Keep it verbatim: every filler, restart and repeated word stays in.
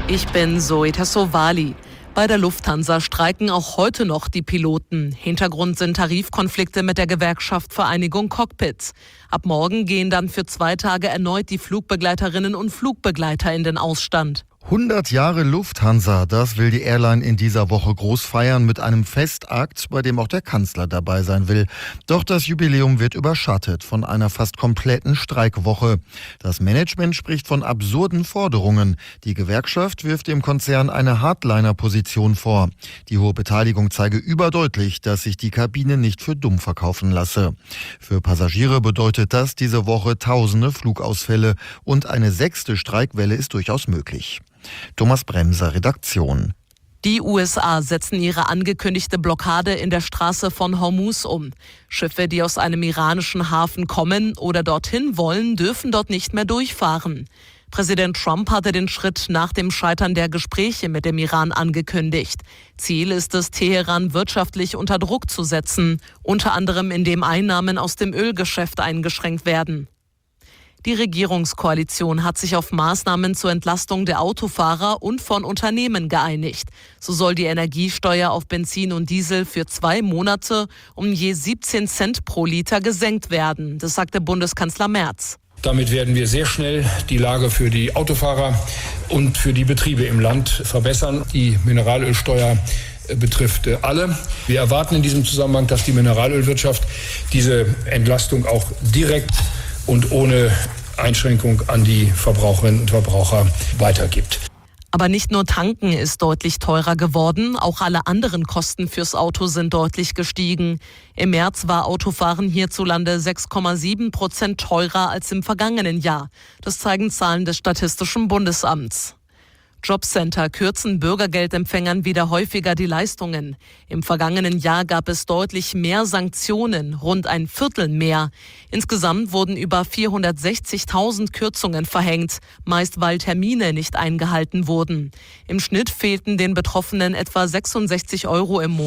Ich bin Zoe Tassovali. Bei der Lufthansa streiken auch heute noch die Piloten. Hintergrund sind Tarifkonflikte mit der Gewerkschaft Vereinigung Cockpit. Ab morgen gehen dann für zwei Tage erneut die Flugbegleiterinnen und Flugbegleiter in den Ausstand. hundert Jahre Lufthansa, das will die Airline in dieser Woche groß feiern mit einem Festakt, bei dem auch der Kanzler dabei sein will. Doch das Jubiläum wird überschattet von einer fast kompletten Streikwoche. Das Management spricht von absurden Forderungen. Die Gewerkschaft wirft dem Konzern eine Hardliner-Position vor. Die hohe Beteiligung zeige überdeutlich, dass sich die Kabine nicht für dumm verkaufen lasse. Für Passagiere bedeutet das diese Woche tausende Flugausfälle und eine sechste Streikwelle ist durchaus möglich. Thomas Bremser, Redaktion. Die U S A setzen ihre angekündigte Blockade in der Straße von Hormuz um. Schiffe, die aus einem iranischen Hafen kommen oder dorthin wollen, dürfen dort nicht mehr durchfahren. Präsident Trump hatte den Schritt nach dem Scheitern der Gespräche mit dem Iran angekündigt. Ziel ist es, Teheran wirtschaftlich unter Druck zu setzen, unter anderem indem Einnahmen aus dem Ölgeschäft eingeschränkt werden. Die Regierungskoalition hat sich auf Maßnahmen zur Entlastung der Autofahrer und von Unternehmen geeinigt. So soll die Energiesteuer auf Benzin und Diesel für zwei Monate um je siebzehn Cent pro Liter gesenkt werden. Das sagte Bundeskanzler Merz. Damit werden wir sehr schnell die Lage für die Autofahrer und für die Betriebe im Land verbessern. Die Mineralölsteuer betrifft alle. Wir erwarten in diesem Zusammenhang, dass die Mineralölwirtschaft diese Entlastung auch direkt und ohne Einschränkung an die Verbraucherinnen und Verbraucher weitergibt. Aber nicht nur tanken ist deutlich teurer geworden, auch alle anderen Kosten fürs Auto sind deutlich gestiegen. Im März war Autofahren hierzulande sechs Komma sieben Prozent teurer als im vergangenen Jahr. Das zeigen Zahlen des Statistischen Bundesamts. Jobcenter kürzen Bürgergeldempfängern wieder häufiger die Leistungen. Im vergangenen Jahr gab es deutlich mehr Sanktionen, rund ein Viertel mehr. Insgesamt wurden über vierhundertsechzigtausend Kürzungen verhängt, meist weil Termine nicht eingehalten wurden. Im Schnitt fehlten den Betroffenen etwa sechsundsechzig Euro im Monat.